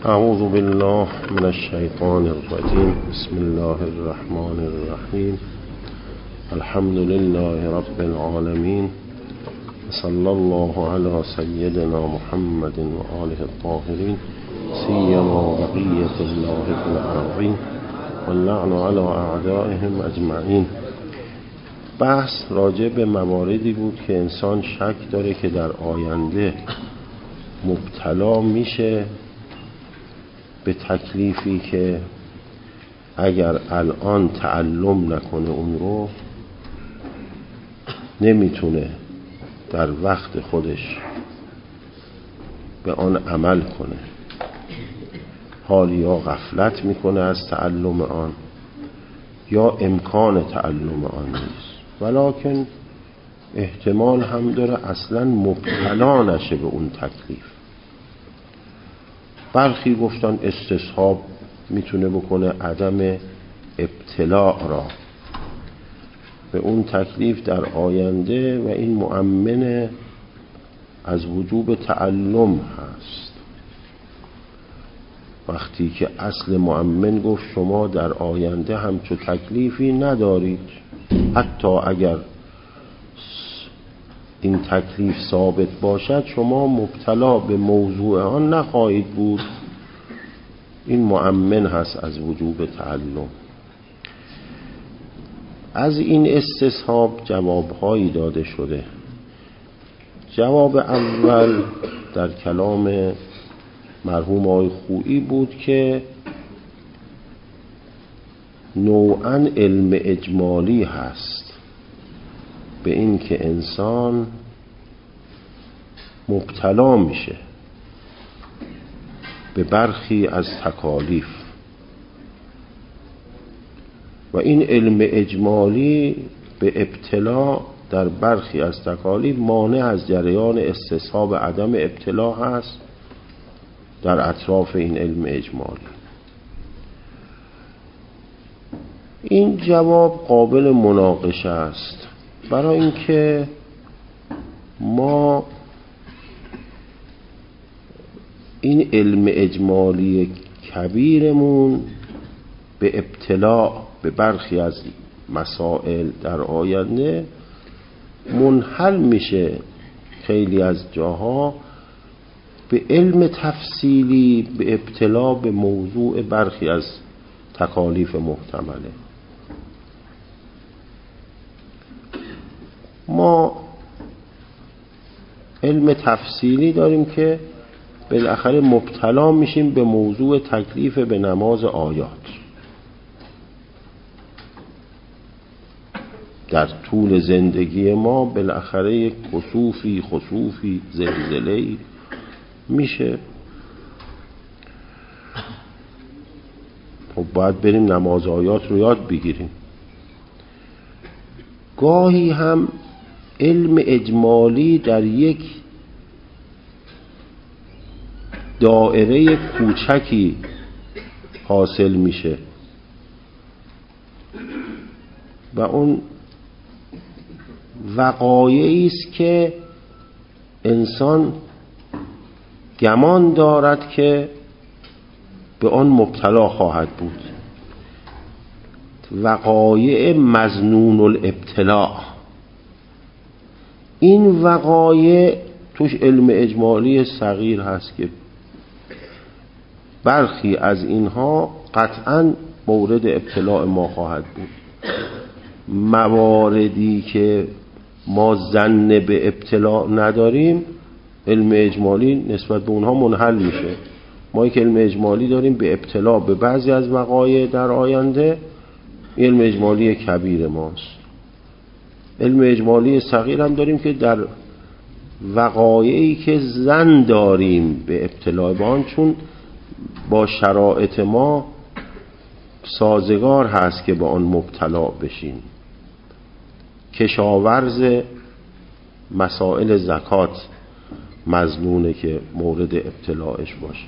اعوذ بالله من الشیطان الرجیم. بسم الله الرحمن الرحیم. الحمد لله رب العالمین. صلی الله علی سیدنا محمد و آله الطاهرین سیما بقیة الله فی الارضین واللعن علی اعدائهم اجمعین. بحث راجع به مواردی بود که انسان شک داره که در آینده مبتلا میشه به تکلیفی که اگر الان تعلم نکنه اون رو نمیتونه در وقت خودش به آن عمل کنه، حال یا غفلت میکنه از تعلم آن یا امکان تعلم آن نیست، ولکن احتمال هم داره اصلا مبتلا نشه به اون تکلیف. برخی گفتن استصحاب میتونه بکنه عدم ابتلاع را به اون تکلیف در آینده و این مؤمن از وجوب تعلم هست. وقتی که اصل مؤمن گفت شما در آینده همچو تکلیفی ندارید، حتی اگر این تکلیف ثابت باشد شما مبتلا به موضوع آن نخواهید بود، این مؤمن هست از وجوب تعلم. از این استصحاب جوابهایی داده شده. جواب اول در کلام مرحوم آقای خویی بود که نوعاً علم اجمالی هست به این که انسان مبتلا میشه به برخی از تکالیف و این علم اجمالی به ابتلا در برخی از تکالیف مانع از جریان استصحاب عدم ابتلا هست در اطراف این علم اجمالی. این جواب قابل مناقشه است، برای اینکه ما این علم اجمالی کبیرمون به ابتلاع به برخی از مسائل در آینده منحل میشه خیلی از جاها به علم تفصیلی به ابتلاع به موضوع برخی از تکالیف محتمله. ما علم تفصیلی داریم که بالاخره مبتلا میشیم به موضوع تکلیف به نماز آیات. در طول زندگی ما بالاخره یک خسوفی زلزله‌ای میشه، خب باید بریم نماز آیات رو یاد بگیریم. گاهی هم علم اجمالی در یک دائره کوچکی حاصل میشه و اون وقایعی است که انسان گمان دارد که به آن مبتلا خواهد بود، وقایع مظنون الابتلاء. این وقایع توش علم اجمالی صغیر هست که برخی از اینها قطعاً مورد ابتلاء ما خواهد بود. مواردی که ما ظن به ابتلاء نداریم علم اجمالی نسبت به اونها منحل میشه. ما یک علم اجمالی داریم به ابتلاء به بعضی از وقایع در آینده، علم اجمالی کبیر ماست. علم اجمالی صغیر هم داریم که در وقایعی که ظن داریم به ابتلاء با آن، چون با شرایط ما سازگار هست که با آن مبتلا بشین. کشاورز مسائل زکات مظنونه که مورد ابتلاعش باشه،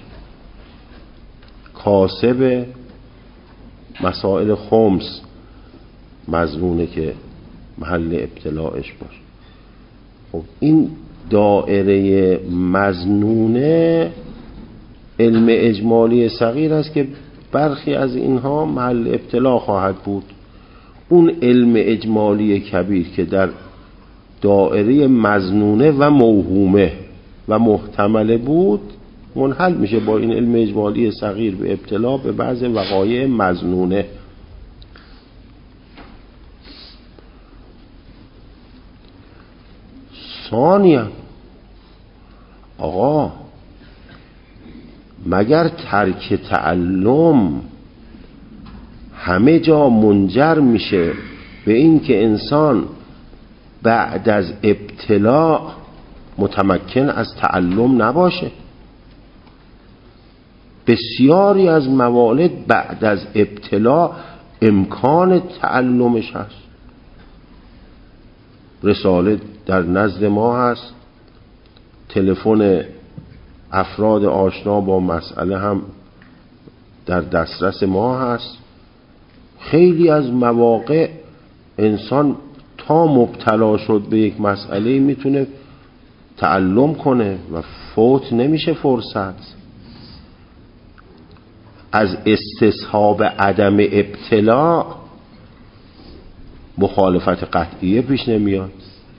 کاسب مسائل خمس مظنونه که محل ابتلاعش باشه. خب این دائره مظنونه علم اجمالی صغیر است که برخی از اینها محل ابتلا خواهد بود. اون علم اجمالی کبیر که در دائره مظنونه و موهومه و محتمله بود منحل میشه با این علم اجمالی صغیر به ابتلا به بعض وقایع مظنونه. ثانیاً آقا مگر ترک تعلم همه جا منجر میشه به این که انسان بعد از ابتلا متمکن از تعلم نباشه؟ بسیاری از موالد بعد از ابتلا امکان تعلمش هست. رساله در نزد ما هست، تلفن افراد آشنا با مسئله هم در دسترس ما هست. خیلی از مواقع انسان تا مبتلا شد به یک مسئله میتونه تعلم کنه و فوت نمیشه فرصت. از استصحاب عدم ابتلا مخالفت قطعیه پیش نمیاد.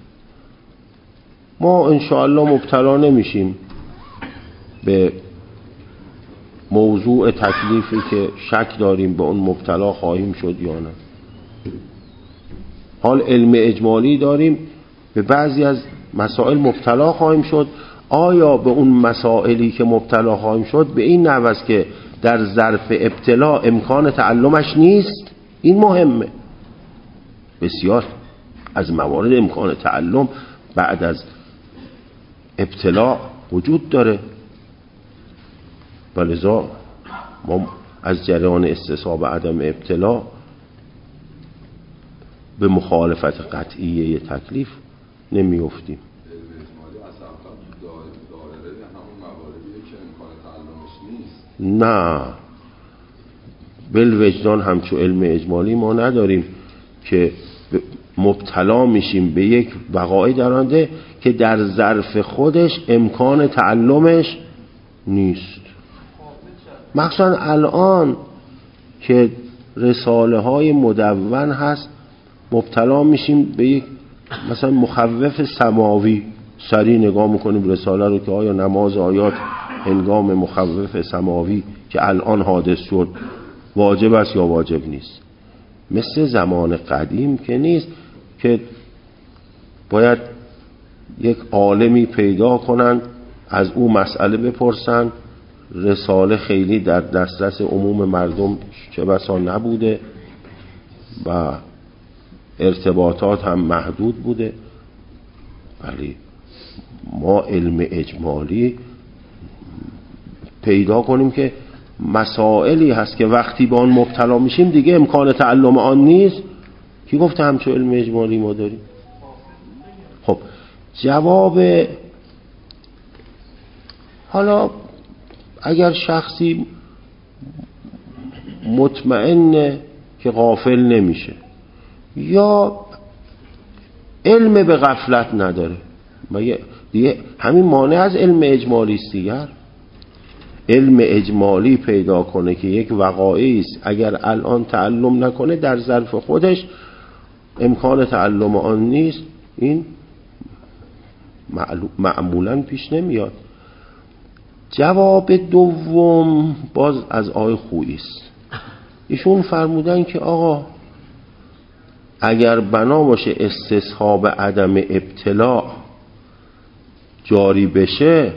ما انشاءالله مبتلا نمیشیم به موضوع تکلیفی که شک داریم به اون مبتلا خواهیم شد یا نه. حال علم اجمالی داریم به بعضی از مسائل مبتلا خواهیم شد. آیا به اون مسائلی که مبتلا خواهیم شد به این نحو است که در ظرف ابتلا امکان تعلمش نیست؟ این مهمه. بسیار از موارد امکان تعلم بعد از ابتلا وجود داره، ولذا ما از جریان استصحاب عدم ابتلا به مخالفت قطعیه تکلیف نمی افتیم. نه، بالوجدان همچو علم اجمالی ما نداریم که مبتلا میشیم به یک وقایع در آینده که در ظرف خودش امکان تعلمش نیست. مخصوصا الان که رساله های مدون هست مبتلا میشیم به یک مثلا مخوف سماوی. سریع نگاه میکنیم رساله رو که آیا نماز آیات هنگام مخوف سماوی که الان حادث شد واجب است یا واجب نیست. مثل زمان قدیم که نیست که باید یک عالمی پیدا کنند از او مسئله بپرسند. رساله خیلی در دسترس عموم مردم چه بسا نبوده و ارتباطات هم محدود بوده. ولی ما علم اجمالی پیدا کنیم که مسائلی هست که وقتی با آن مبتلا میشیم دیگه امکان تعلم آن نیست. کی گفته همچون علم اجمالی ما داریم؟ خب جواب، حالا اگر شخصی مطمئنه که غافل نمیشه یا علم به غفلت نداره، دیگه همین مانع از علم اجمالی است. دیگر علم اجمالی پیدا کنه که یک وقایعی است اگر الان تعلم نکنه در ظرف خودش امکان تعلم آن نیست، این معمولا پیش نمیاد. جواب دوم باز از آقای خویی است. ایشون فرمودن که آقا اگر بنا باشه استصحاب عدم ابتلا جاری بشه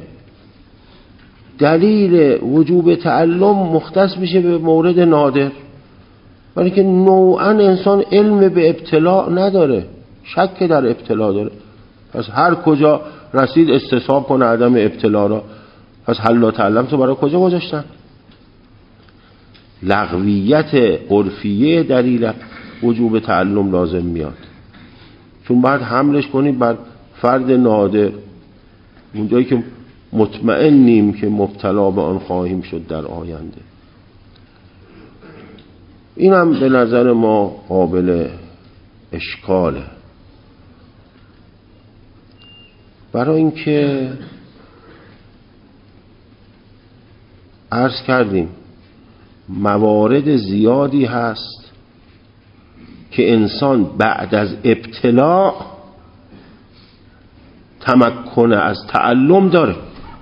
دلیل وجوب تعلم مختص میشه به مورد نادر، ولی که نوعا انسان علم به ابتلا نداره، شک در ابتلا داره. پس هر کجا رسید استصحاب کنه عدم ابتلا را. پس حل تعلم تو برای کجا گذاشتن؟ لغویت عرفیه دلیل وجوب تعلم لازم میاد، چون باید حملش کنیم بر فرد نادر، اونجایی که مطمئنیم که مبتلا به آن خواهیم شد در آینده. اینم به نظر ما قابل اشکاله، برای اینکه عرض کردیم موارد زیادی هست که انسان بعد از ابتلا تمکن از تعلم داره.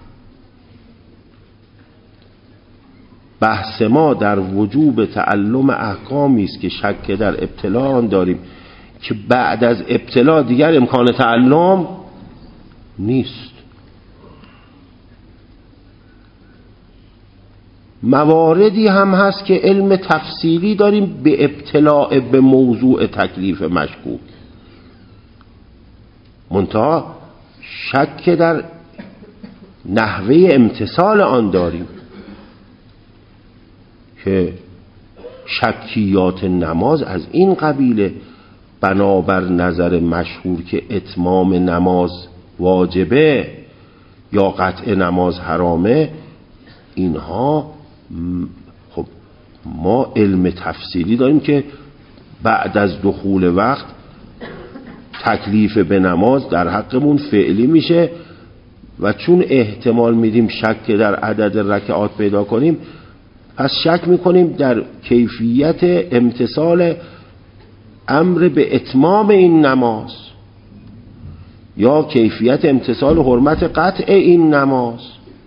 بحث ما در وجوب تعلم احکامی است که شک در ابتلا آن داریم که بعد از ابتلا دیگر امکان تعلم نیست. مواردی هم هست که علم تفصیلی داریم به ابتلاء به موضوع تکلیف مشکوک، منتها شک در نحوه امتثال آن داریم که شکیات نماز از این قبیله بنابر نظر مشهور که اتمام نماز واجبه یا قطع نماز حرامه. اینها خب ما علم تفصیلی داریم که بعد از دخول وقت تکلیف به نماز در حقمون فعلی میشه و چون احتمال میدیم شک در عدد رکعات پیدا کنیم، پس شک میکنیم در کیفیت امتثال امر به اتمام این نماز یا کیفیت امتثال حرمت قطع این نماز.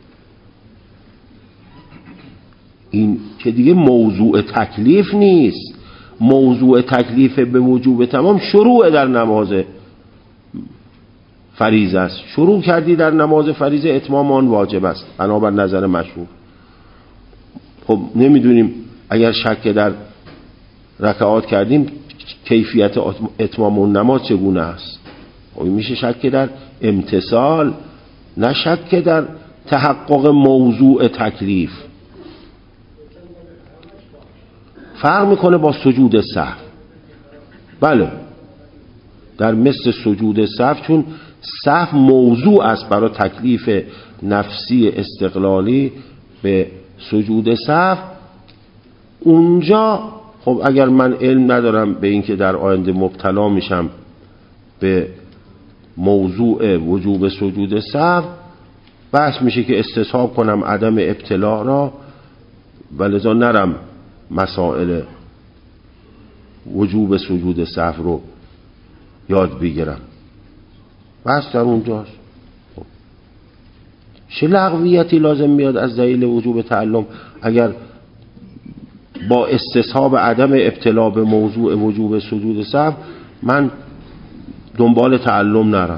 این که دیگه موضوع تکلیف نیست. موضوع تکلیف به وجوب تمام شروع در نماز فریضه است. شروع کردی در نماز فریضه، اتمام آن واجب است بنابر نظر مشهور. خب نمیدونیم اگر شک در رکعات کردیم کیفیت اتمام اون نماز چگونه است. خب میشه شک در امتثال، نه شک در تحقق موضوع تکلیف. فرق میکنه با سجود سهو. بله در مثل سجود سهو، چون سهو موضوع است برای تکلیف نفسی استقلالی به سجود سهو، اونجا خب اگر من علم ندارم به این که در آینده مبتلا میشم به موضوع وجوب سجود سهو، بحث میشه که استصحاب کنم عدم ابتلا را و لذا نرم مسائل وجوب سجود سهو رو یاد بگیرم. بحث در اونجاست. خب چه لغویتی لازم میاد از دلیل وجوب تعلم اگر با استصحاب عدم ابتلا به موضوع وجوب سجود سهو من دنبال تعلم نرم؟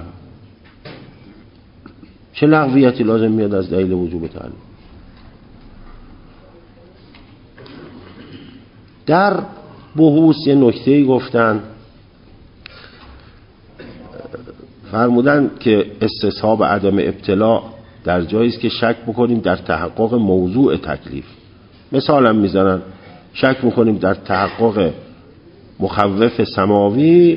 چه لغویتی لازم میاد از دلیل وجوب تعلم؟ در بحوث یه نکته‌ای گفتن، فرمودن که استصحاب عدم ابتلا در جایی است که شک بکنیم در تحقق موضوع تکلیف. مثال هم میزنن شک میکنیم در تحقق مخوف سماوی،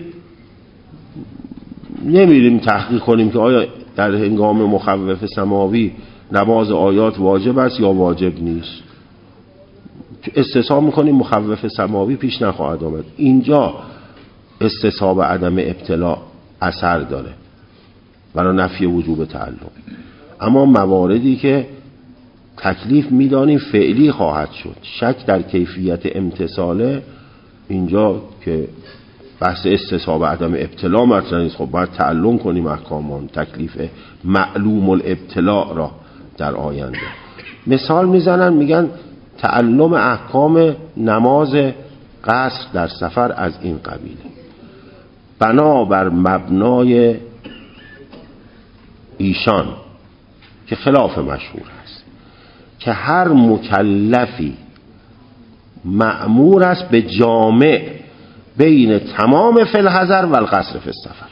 نمیریم تحقیق کنیم که آیا در هنگام مخوف سماوی نماز آیات واجب است یا واجب نیست. استصحاب میکنیم مخوف سماوی پیش نخواهد آمد. اینجا استصحاب عدم ابتلا اثر داره برای نفی وجوب تعلم. اما مواردی که تکلیف میدانیم فعلی خواهد شد، شک در کیفیت امتثاله، اینجا که بحث استصحاب عدم ابتلا مطرح نیست. خب باید تعلم کنیم احکامان تکلیف معلوم الابتلا را در آینده. مثال میزنن میگن تعلم احکام نماز قصر در سفر از این قبیله، بنابر مبنای ایشان که خلاف مشهور است که هر مکلفی مأمور است به جامع بین تمام فی الحضر و القصر فی السفر.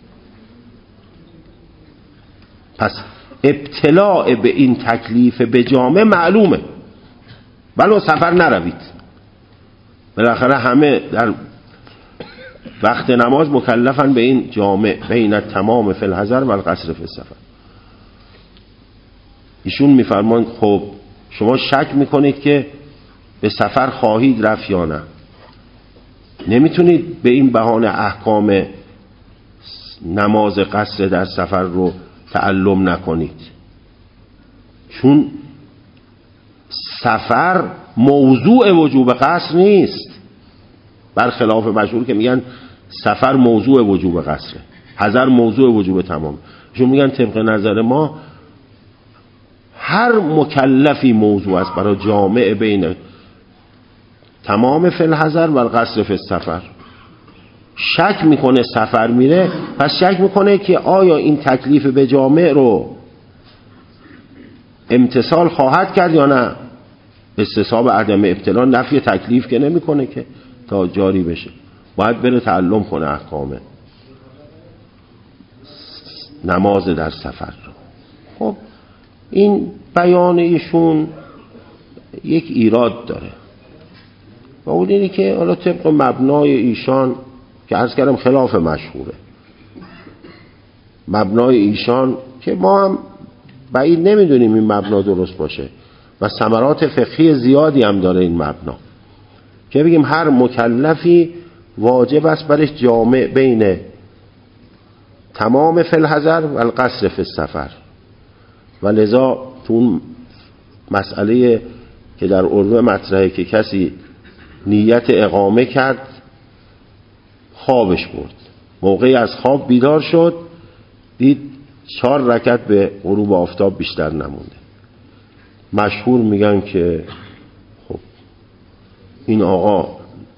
پس ابتلاع به این تکلیف به جامع معلومه، ولو سفر نروید. بالاخره همه در وقت نماز مکلفن به این جامع بین تمام فی الحضر و القصر فی السفر. ایشون میفرمان خب شما شک میکنید که به سفر خواهید رفت یا نه، نمیتونید به این بهانه احکام نماز قصر در سفر رو تعلم نکنید، چون سفر موضوع وجوب قصر نیست، برخلاف مشهور که میگن سفر موضوع وجوب قصره، حضر موضوع وجوب تمام. چون میگن طبق نظر ما هر مکلفی موضوع است برای جامع بین تمام فی الحضر و القصر فی السفر. شک میکنه سفر میره، پس شک میکنه که آیا این تکلیف به جامع رو امتثال خواهد کرد یا نه. استصحاب عدم ابتلا نفی تکلیف که نمیکنه که تا جاری بشه، باید بره تعلم کنه احکام نماز در سفر رو. خب این بیان ایشون یک ایراد داره و اون اینه که حالا طبق مبنای ایشان که عرض کردم خلاف مشهوره، مبنای ایشان که ما هم بعید نمیدونیم این مبنا درست باشه و ثمرات فقهی زیادی هم داره این مبنا، که بگیم هر مکلفی واجب است برش جامع بین تمام فی الحضر و القصر فی السفر. و لذا تو اون مسئله که در عروه مطرحه که کسی نیت اقامه کرد خوابش برد، موقعی از خواب بیدار شد دید 4 رکعت به غروب آفتاب بیشتر نمونده. مشهور میگن که خب این آقا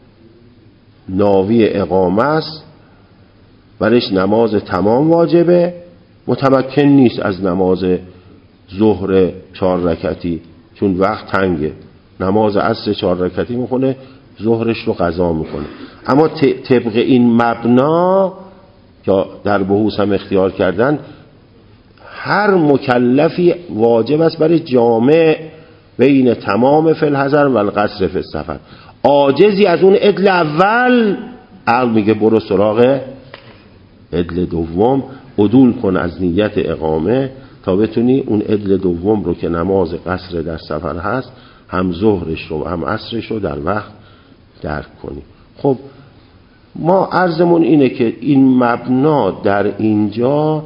ناوی اقامه است، برش نماز تمام واجبه، متمکن نیست از نماز ظهر 4 رکعتی چون وقت تنگه، نماز عصر 4 رکعتی میکنه، ظهرش رو قضا میکنه. اما طبق این مبنا که در بحوث هم اختیار کردن، هر مکلفی واجب است برای جامع بین تمام فی الحضر و القصر فی السفر. عاجزی از اون عدل اول، عقل میگه برو سراغ عدل دوم، عدول کن از نیت اقامه تا بتونی اون عدل دوم رو که نماز قصر در سفر هست هم ظهرش رو هم عصرش رو در وقت درک کنی. خب ما عرضمون اینه که این مبنا در اینجا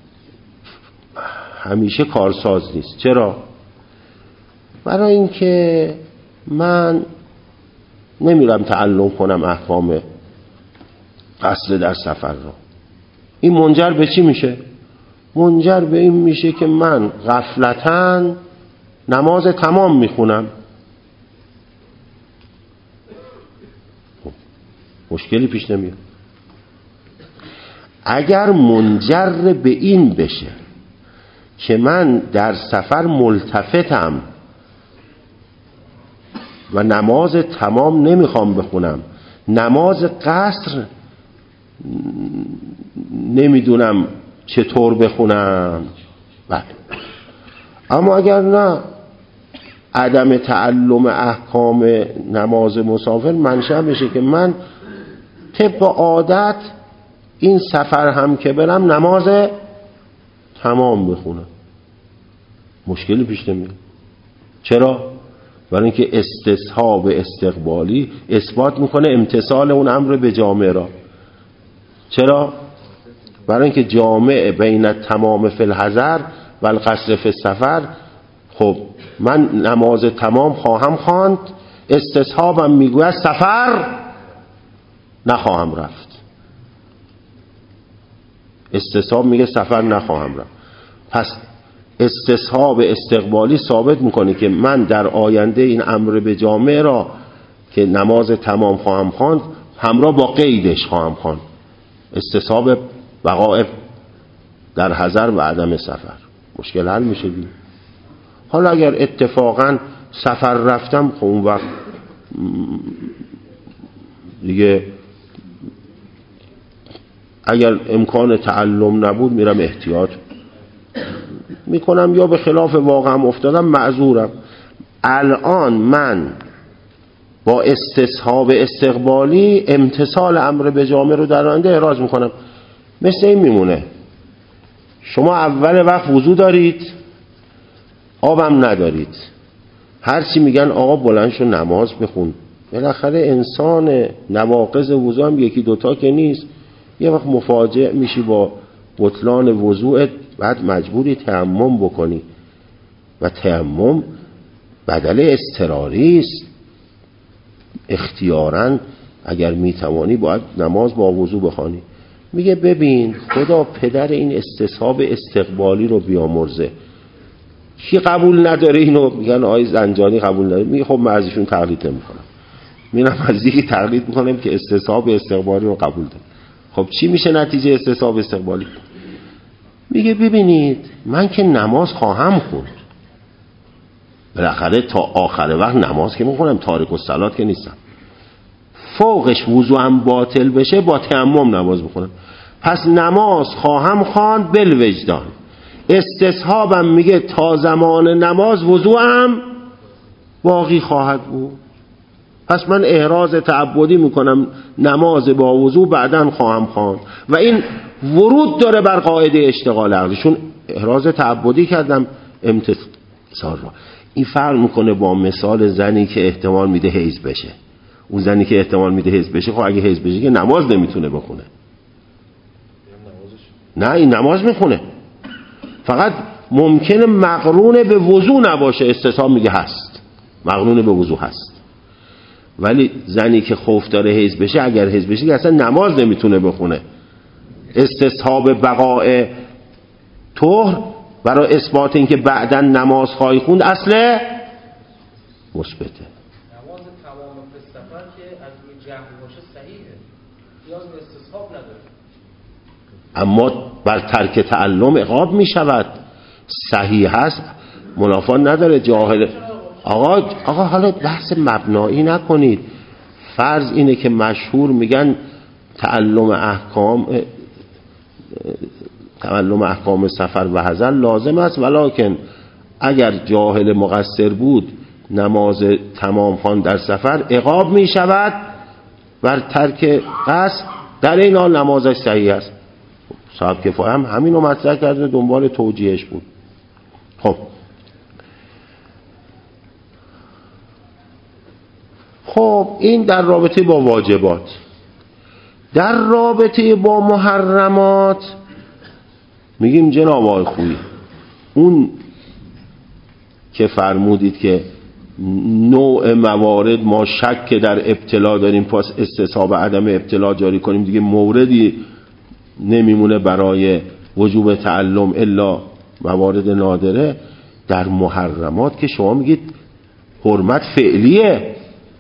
همیشه کارساز نیست. چرا؟ برای اینکه من نمیرم تعلم کنم احکام قصر در سفر رو. این منجر به چی میشه؟ منجر به این میشه که من غفلتاً نماز تمام میخونم. مشکلی پیش نمیاد. اگر منجر به این بشه که من در سفر ملتفتم و نماز تمام نمیخوام بخونم، نماز قصر نمیدونم چطور بخونم، بله. اما اگر نه، عدم تعلم احکام نماز مسافر منشأ بشه که من طبق عادت این سفر هم که برم نماز تمام بخونم، مشکلی پیش نمیاد. چرا؟ برای اینکه استصحاب استقبالی اثبات میکنه امتثال اون امر به جامع را. چرا؟ برای اینکه جامع بین تمام فی الحضر و القصر فی السفر. خب من نماز تمام خواهم خواند، استصحابم میگوید سفر نخواهم رفت، استصحاب میگه سفر نخواهم رفت. پس استصحاب استقبالی ثابت میکنه که من در آینده این امر به جامع را که نماز تمام خواهم خواند همراه با قیدش خواهم خواند، استصحاب وقایع در حضر و عدم سفر. مشکل حل میشه دیگه. حالا اگر اتفاقا سفر رفتم، خب اون وقت دیگه اگر امکان تعلم نبود میرم احتیاط میکنم، یا به خلاف واقعم افتادم معذورم. الان من با استصحاب استقبالی امتثال امر به جامع رو در آینده احراز میکنم. مثل این میمونه شما اول وقت وضو دارید، آبم ندارید، هرچی میگن آقا بلند شو نماز بخون، بالاخره انسان نواقض وضو هم یکی دوتا که نیست، یه وقت مفاجئ میشی با بطلان وضوءت، بعد مجبوری تیمم بکنی و تیمم بدل اضطراری است. اختیاراً اگر میتوانی باید نماز با وضو بخوانی. میگه ببین خدا پدر این استصحاب استقبالی رو بیامرزه. کی قبول نداره اینو؟ میگن آقای زنجانی قبول نداره. میگه خب من ازشون تقلید نمیکنم، میرم از یکی تقلید میکنم که استصحاب استقبالی رو قبول داره. خب چی میشه نتیجه استصحاب استقبالی؟ میگه ببینید من که نماز خواهم خوند، بالاخره تا آخر وقت نماز که میخونم، تارک الصلات که نیستم. فوقش وضو هم باطل بشه با تیمم نماز بخونم. پس نماز خواهم خواند بالوجدان. استصحابم میگه تا زمان نماز وضو هم باقی خواهد بود. پس من احراز تعبدی میکنم نماز با وضو بعداً خواهم خواند و این ورود داره بر قاعده اشتغال عقلی، چون احراز تعبدی کردم امتصال را. این فرق میکنه با مثال زنی که احتمال میده حیض بشه. اون زنی که احتمال میده حیض بشه، خب اگه حیض بشه که نماز نمیتونه بخونه. نه این نماز میخونه، فقط ممکنه مقرون به وضو نباشه. استصحاب میگه هست، مقرون به وضو هست. ولی زنی که خوف داره حیض بشه، اگر حیض بشه که اصلا نماز نمیتونه بخونه. استصحاب بقاء طهر برای اثبات اینکه بعداً نماز خواهی خوند اصل مثبته. نماز تمام به سفر که از روی جهل باشه صحیحه، نیاز به استصحاب نداره. اما بر ترک تعلم عقاب می شود. صحیح هست، منافات نداره. جاهل آقا حالا بحث مبنایی نکنید. فرض اینه که مشهور میگن تعلم احکام سفر و حضر لازم است، ولکن اگر جاهل مقصر بود نماز تمام خوان در سفر عقاب می شود بر ترک قصد، در این حال نمازش صحیح است. صاحب کفایه هم همین رو مطرح کرده، دنبال توجیهش بود. خب این در رابطه با واجبات. در رابطه با محرمات میگیم جناب آقای خویی، اون که فرمودید که نوع موارد ما شک در ابتلا داریم، پس استصحاب عدم ابتلا جاری کنیم، دیگه موردی نمیمونه برای وجوب تعلم الا موارد نادره. در محرمات که شما میگید حرمت فعلیه،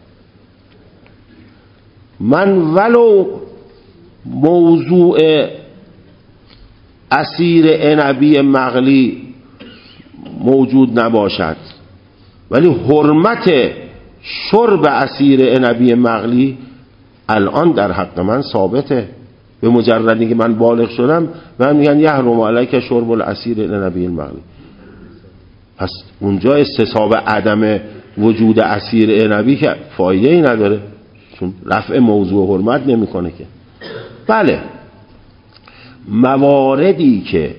من ولو موضوع عصیر عنبی مغلی موجود نباشد، ولی حرمت شرب عصیر عنبی مغلی الان در حق من ثابته. به مجرد اینکه من بالغ شدم من میگن یحرم علیک شرب العصیر عنبی المغلی. پس اونجا استصحاب عدم وجود عصیر عنبی که فایده ای نداره، چون رفع موضوع حرمت نمیکنه که. بله، مواردی که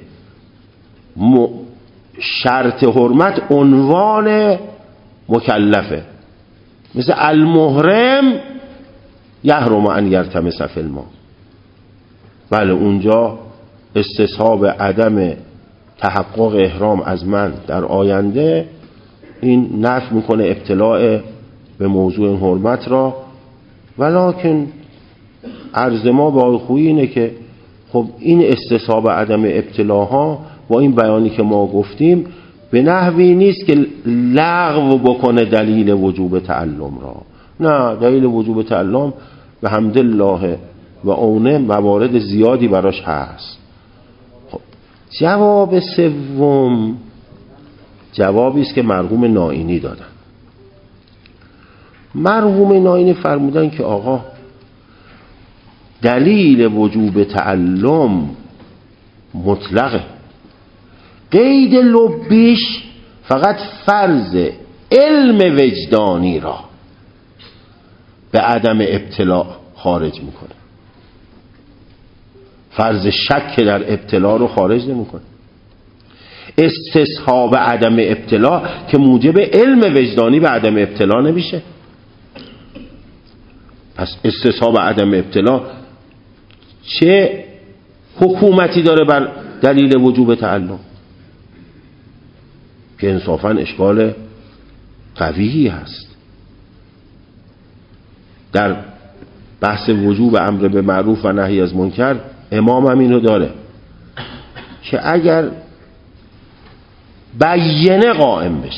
شرط حرمت عنوان مکلفه، مثل المحرم یحرم ان یرتمس فی الماء. بله اونجا استصحاب عدم تحقق احرام از من در آینده این نفی میکنه ابتلاع به موضوع حرمت را. ولکن عرض ما با خویی اینه که خب این استصحاب عدم ابتلاها با این بیانی که ما گفتیم به نحوی نیست که لغو بکنه دلیل وجوب تعلم را. نه، دلیل وجوب تعلم به حمدالله و اونه موارد زیادی براش هست. خب جواب سوم جوابی است که مرحوم نائینی دادن. مرحوم نائینی فرمودن که آقا دلیل وجوب تعلم مطلقه، قید لبیش فقط فرض علم وجدانی را به عدم ابتلا خارج میکنه، فرض شک در ابتلا رو خارج نمیکنه. استصحاب عدم ابتلا که موجب علم وجدانی به عدم ابتلا نمیشه. پس استصحاب عدم ابتلا چه حکومتی داره بر دلیل وجوب تعلم که انصافا اشکال قوی هست. در بحث وجوب امر به معروف و نهی از منکر امام هم اینو داره که اگر بیینه قائم بشه،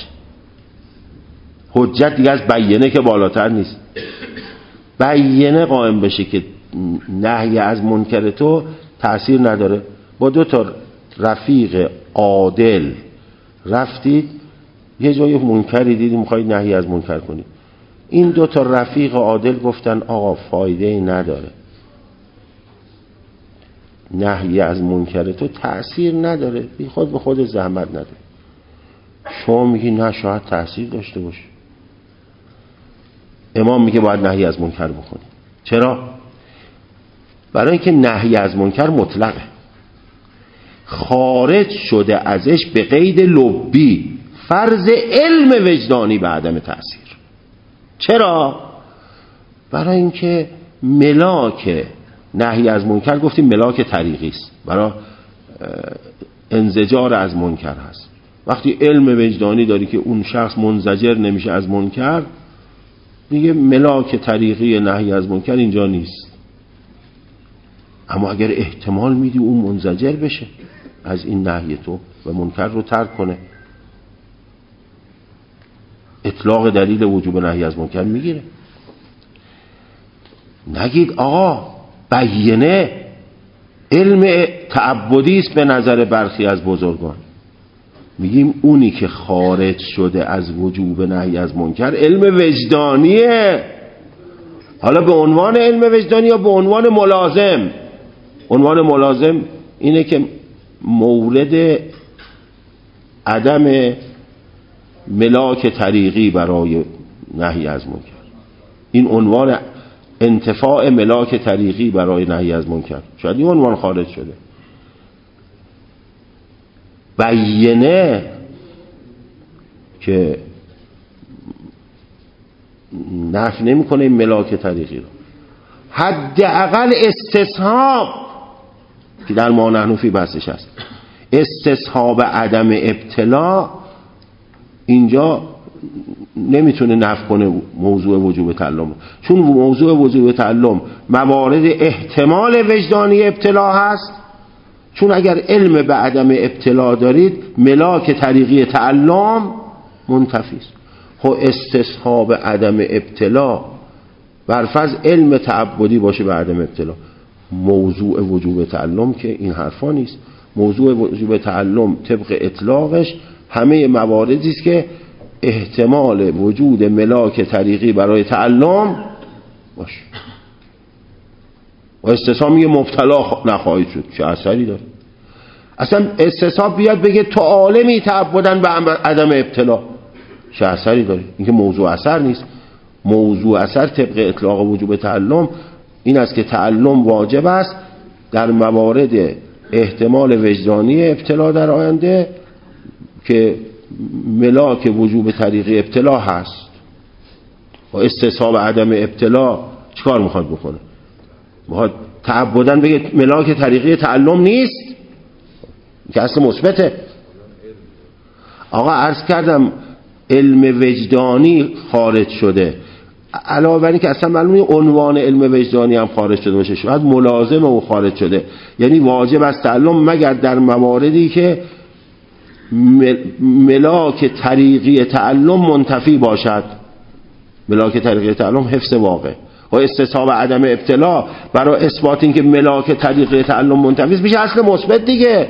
حجت دیگه از بیینه که بالاتر نیست، بیینه قائم بشه که نهی از منکر تو تأثیر نداره، با 2 تا رفیق عادل رفتید یه جای منکری دیدید میخواید نهی از منکر کنید، این 2 تا رفیق عادل گفتن آقا فایده نداره، نهی از منکر تو تأثیر نداره، بی خود به خود زحمت نداره. شما میگی نه شاید تأثیر داشته باشه. امام میگه باید نهی از منکر بکنی. چرا؟ برای اینکه نهی از منکر مطلقه، خارج شده ازش به قید لبی، فرض علم وجدانی به عدم تأثیر. چرا؟ برای اینکه ملاک نهی از منکر گفتیم ملاک طریقی است، برای انزجار از منکر هست. وقتی علم وجدانی داری که اون شخص منزجر نمیشه از منکر، دیگه ملاک طریقی نهی از منکر اینجا نیست. اما اگر احتمال میدی اون منزجر بشه از این نهی تو و منکر رو ترک کنه، اطلاق دلیل وجوب نهی از منکر میگیره. نگید آقا بیینه علم تعبدی است به نظر برخی از بزرگان، میگیم اونی که خارج شده از وجوب نهی از منکر علم وجدانیه. حالا به عنوان علم وجدانی یا به عنوان ملازم؟ عنوان ملازم اینه که مورد عدم ملاک طریقی برای نهی از منکر، این عنوان انتفاع ملاک طریقی برای نهی از منکر، شاید این عنوان خارج شده. بیینه که نفی نمی‌کنه این ملاک طریقی رو، حداقل استصحاب که در ما نحن فی بحثش هست، استصحاب عدم ابتلا اینجا نمیتونه نفی کنه موضوع وجوب تعلم، چون موضوع وجوب تعلم موارد احتمال وجدانی ابتلا هست. چون اگر علم به عدم ابتلا دارید ملاک طریقی تعلم منتفی است. خب استصحاب عدم ابتلا برفرض علم تعبدی باشه به عدم ابتلا، موضوع وجوب تعلم که این حرفا نیست. موضوع وجوب تعلم طبق اطلاقش همه مواردی است که احتمال وجود ملاک طریقی برای تعلم باشه. و استصحاب میگه مبتلا نخواهید شد، چه اثری داره؟ اصلا استصحاب بیاد بگه تو عالمی تعبدن به عدم ابتلا، چه اثری داره؟ اینکه موضوع اثر نیست. موضوع اثر طبق اطلاق وجوب تعلم این است که تعلم واجب است در موارد احتمال وجدانی ابتلا در آینده که ملاک وجوب طریقی ابتلا هست. و استصحاب عدم ابتلا چیکار میخواد بکنه؟ میخواد تعبدن بگه ملاک طریقی تعلم نیست که اصل مثبته. آقا عرض کردم علم وجدانی خارج شده، علاوه بر این که اصلا معلومه عنوان علم وجدانی هم خارج شده باشه، شاید ملازم او خارج شده. یعنی واجب است تعلم مگر در مواردی که ملاک طریقی تعلم منتفی باشد. ملاک طریقی تعلم حفظ واقع و استصحاب عدم ابتلا برای اثبات این که ملاک طریقی تعلم منتفی است میشه اصل مثبت دیگه.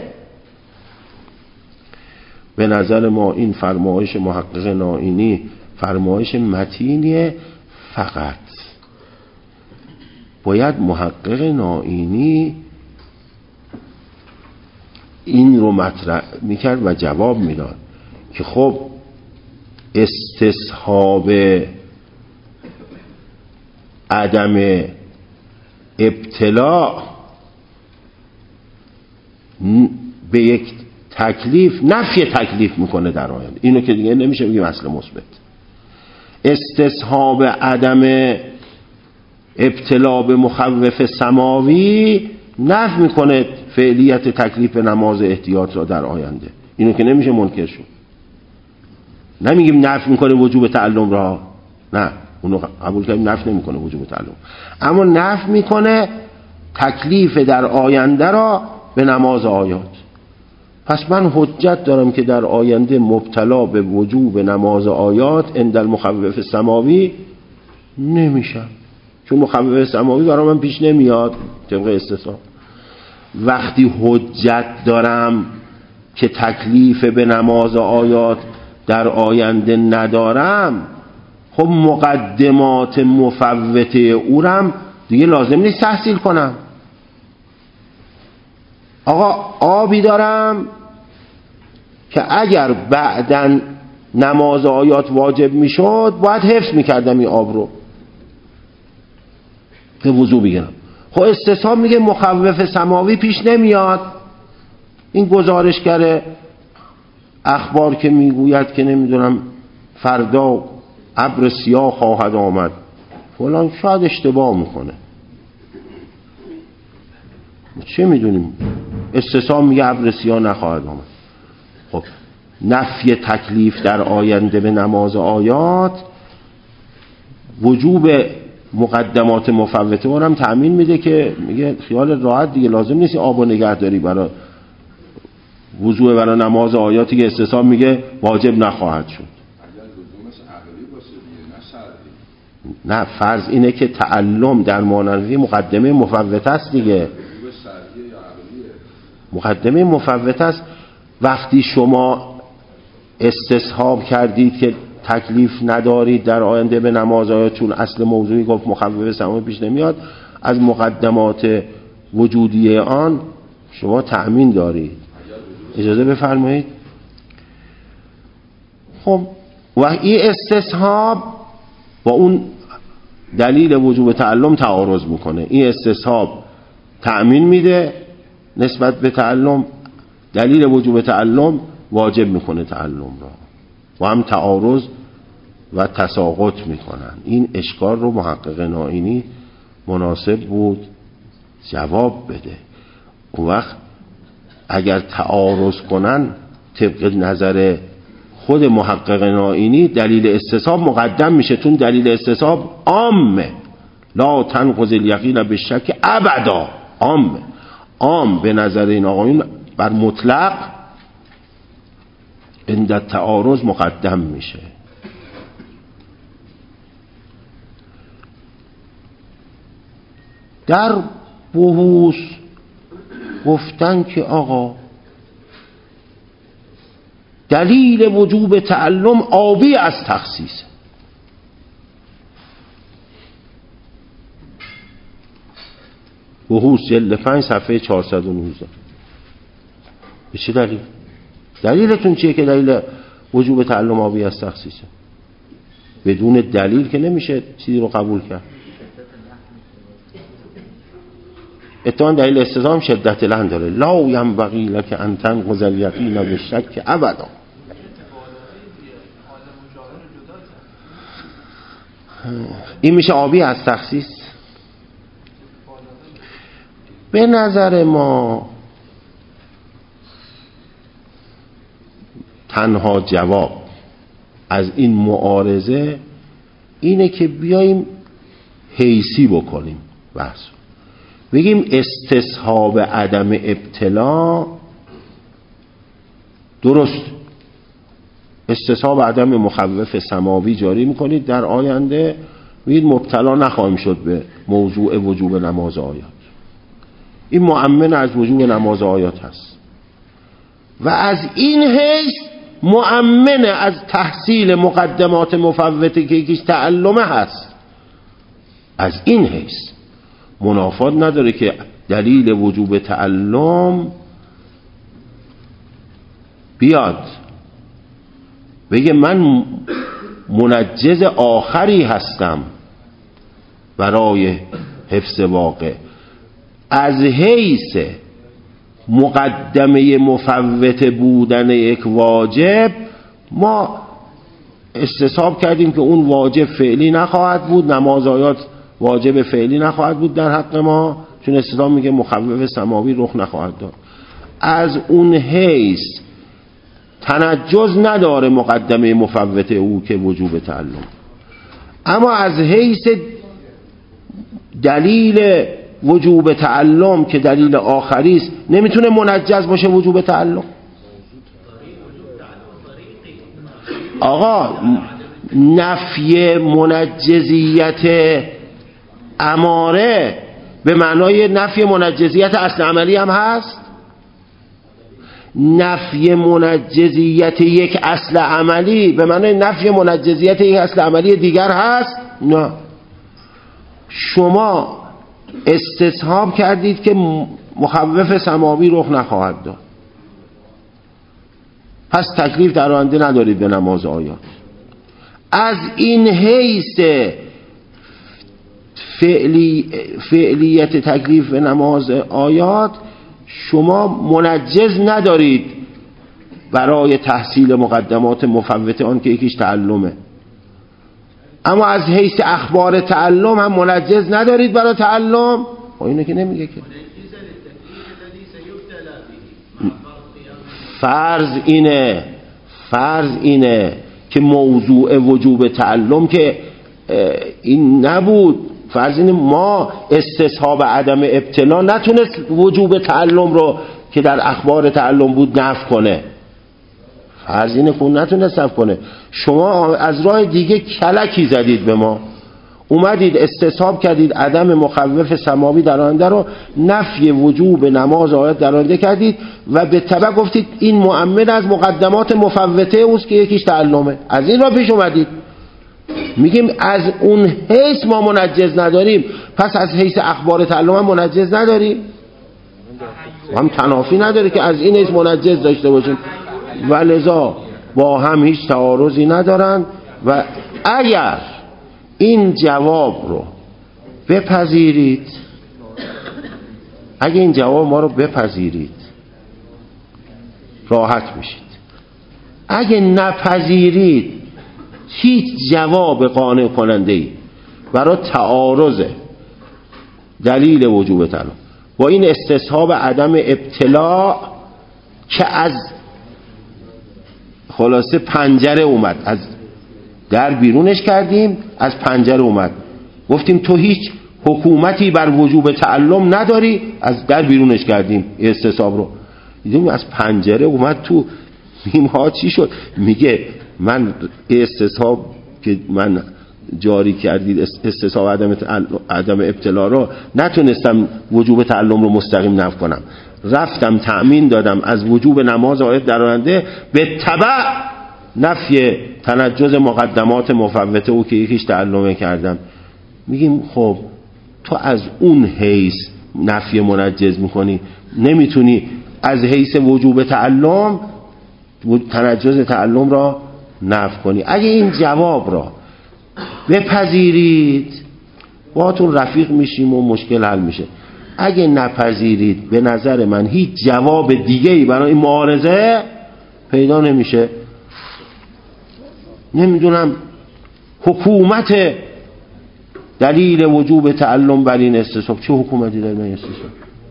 به نظر ما این فرمایش محقق نائینی فرمایش متینیه، فقط باید محقق نائینی این رو مطرح میکرد و جواب میداد که خب استصحاب عدم ابتلا به یک تکلیف نفی تکلیف میکنه در آینده، اینو که دیگه نمیشه بگیم اصل مثبت. استصحاب عدم ابتلا به مخوف سماوی نفی میکنه فعلیت تکلیف نماز احتیاط را در آینده، اینو که نمیشه منکر شد. نمیگیم نفی میکنه وجوب تعلم را، نه اونو قبول کردیم نفی نمیکنه وجوب تعلم، اما نفی میکنه تکلیف در آینده را به نماز آیات. پس من حجت دارم که در آینده مبتلا به وجوب نماز آیات عند المخوف سماوی نمیشم، چون مخوف سماوی برای من پیش نمیاد طبق استثناء. وقتی حجت دارم که تکلیف به نماز آیات در آینده ندارم، خب مقدمات مفوته او رم دیگه لازم نیست تحصیل کنم. آقا آبی دارم که اگر بعداً نماز آیات واجب میشد باید حفظ میکردم این آب رو به وضو بگیرم. خب استصحاب میگه مخوف سماوی پیش نمیاد. این گزارشگر اخبار که میگوید که نمیدونم فردا ابر سیاه خواهد آمد فلان، شاید اشتباه میکنه، چه میدونیم. استصحاب میگه ابر سیاه نخواهد آمد. خب نفی تکلیف در آینده به نماز آیات وجوب مقدمات مفوته اونم تأمین میده که میگه خیال راحت دیگه لازم نیست آب و نگهداری برای وضوء برای نماز آیاتی که استصحاب میگه واجب نخواهد شد. نه فرض اینه که تعلم در مانوی مقدمه مفوته است دیگه، مقدمه مفوته است. وقتی شما استصحاب کردید که تکلیف ندارید در آینده به نماز آیات، چون اصل موضوعی گفت مخوف سماوی پیش نمیاد، از مقدمات وجودی آن شما تأمین دارید. اجازه بفرمایید. خب و این استصحاب با اون دلیل وجوب تعلم تعارض میکنه. این استصحاب تأمین میده نسبت به تعلم، دلیل وجوب تعلم واجب میکنه تعلم را، و هم تعارض و تساقط میکنن. این اشکال رو محقق نائینی مناسب بود جواب بده. اون وقت اگر تعارض کنن طبق نظر خود محقق نائینی دلیل استصحاب مقدم میشه، چون دلیل استصحاب عامه، لا تنقض الیقین بالشک ابدا، عامه، عام به نظر این آقایون بر مطلق عند تعارض مقدم میشه. در بحوث گفتن که آقا دلیل وجوب تعلم آبی از تخصیص. بحوث جلد 5 صفحه 419. به چه دلیل؟ دلیلتون چیه که دلیل وجوب تعلم آبی از تخصیصه؟ بدون دلیل که نمیشه چیزی رو قبول کرد. اتفاقاً دلیل استثناء شدت لحن داره، لا ینبغی لک ان تنقض الیقین بالشک ابدا. این میشه آبی از تخصیص. به نظر ما تنها جواب از این معارضه اینه که بیاییم حیثی بکنیم بحث، بگیم استصحاب عدم ابتلا درست، استصحاب عدم مخوف سماوی جاری میکنید در آینده، بگید مبتلا نخواهیم شد به موضوع وجوب نماز آیات. این مؤمن از وجوب نماز آیات هست و از این حیث مؤمن از تحصیل مقدمات مفوته که یکیش تعلمه هست. از این حیث منافات نداره که دلیل وجوب تعلم بیاد بگه من منجز آخری هستم برای حفظ واقع. از حیث مقدمه مفوت بودن یک واجب ما استصحاب کردیم که اون واجب فعلی نخواهد بود، نماز آیات واجب فعلی نخواهد بود در حق ما، چون استصحاب میگه مخوف سماوی رخ نخواهد داد. از اون حیث تنجز نداره مقدمه مفوته او که وجوب تعلم. اما از حیث دلیل وجوب تعلم که دلیل آخری است نمیتونه منجز باشه وجوب تعلم. آقا نفی منجزیت اماره به معنای نفی منجزیت اصل عملی هم هست. نفی منجزیت یک اصل عملی به معنای نفی منجزیت یک اصل عملی دیگر هست؟ نه. شما استصحاب کردید که مخوف سماوی رخ نخواهد داد، پس تکلیف در آینده ندارید به نماز آیات. از این حیث فعلیت تکلیف به نماز آیات شما منجز ندارید برای تحصیل مقدمات مفوته آن که یکیش تعلمه. اما از حیث اخبار تعلم هم منجز ندارید برای تعلم. اینو که نمیگه که. فرض اینه که موضوع وجوب تعلم که این نبود. فرض اینه ما استصحاب عدم ابتلا نتونست وجوب تعلم رو که در اخبار تعلم بود نفی کنه. فرض اینه که نتونست نفی کنه. شما از راه دیگه کلکی زدید به ما، اومدید استصحاب کردید عدم مخوف سماوی در آینده رو نفی وجوب نماز آیات در آینده کردید و به تبع گفتید این مؤمن از مقدمات مفوته اوست که یکیش تعلمه. از این را پیش اومدید. میگیم از اون حیث ما منجز نداریم، پس از حیث اخبار تعلم هم منجز نداریم. هم تنافی نداره که از این حیث منجز داشته باشیم و لذا با هم هیچ تعارضی ندارن. و اگر این جواب رو بپذیرید، اگه این جواب ما رو بپذیرید راحت میشید. اگه نپذیرید هیچ جواب قانع کننده ای برای تعارض دلیل وجوب تعلم با این استصحاب عدم ابتلا که از خلاصه پنجره اومد، از در بیرونش کردیم، از پنجره اومد، گفتیم تو هیچ حکومتی بر وجوب تعلم نداری، از در بیرونش کردیم استصحاب رو. دیدیم از پنجره اومد تو. میگیم ها چی شد؟ میگه من استصحاب که من جاری کردید، استصحاب عدم ابتلا رو نتونستم وجوب تعلم رو مستقیم نفی کنم، رفتم تأمین دادم از وجوب نماز آیات در آینده به تبع نفی تنجز مقدمات مفوته او که یکیش تعلمه کردم. میگیم خب تو از اون حیث نفی منجز میکنی، نمیتونی از حیث وجوب تعلم تنجز تعلم را نفی کنی. اگه این جواب را بپذیرید باهاتون رفیق میشیم و مشکل حل میشه. اگه نپذیرید به نظر من هیچ جواب دیگه‌ای برای این معارضه پیدا نمیشه. نمیدونم حکومت دلیل وجوب تعلم بر این استصحاب چه حکومتی داره؟ من استصحاب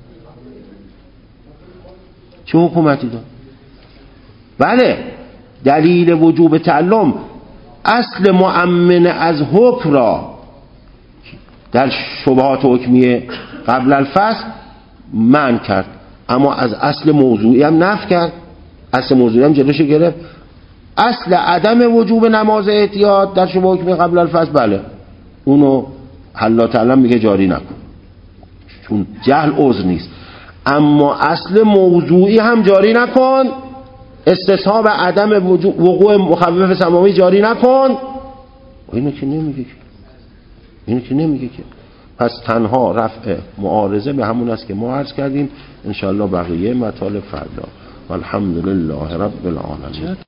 چه حکومتی داره؟ بله دلیل وجوب تعلم اصل مؤمن از حکم را در شبهات حکمیه قبل الفصل منع کرد، اما از اصل موضوعی هم نفی کرد. اصل موضوعی هم جلوش گرفت. اصل عدم وجوب نماز احتیاط در شبهه حکمیه قبل الفصل بله اونو الله تعالی میگه جاری نکن چون جهل عذر نیست، اما اصل موضوعی هم جاری نکن. استصحاب عدم وقوع مخوف سماوی جاری نکن. اینو که نمیگه که پس تنها رفع معارضه به همون است که ما عرض کردیم. انشاءالله بقیه مطالب فردا. والحمدلله رب العالمین.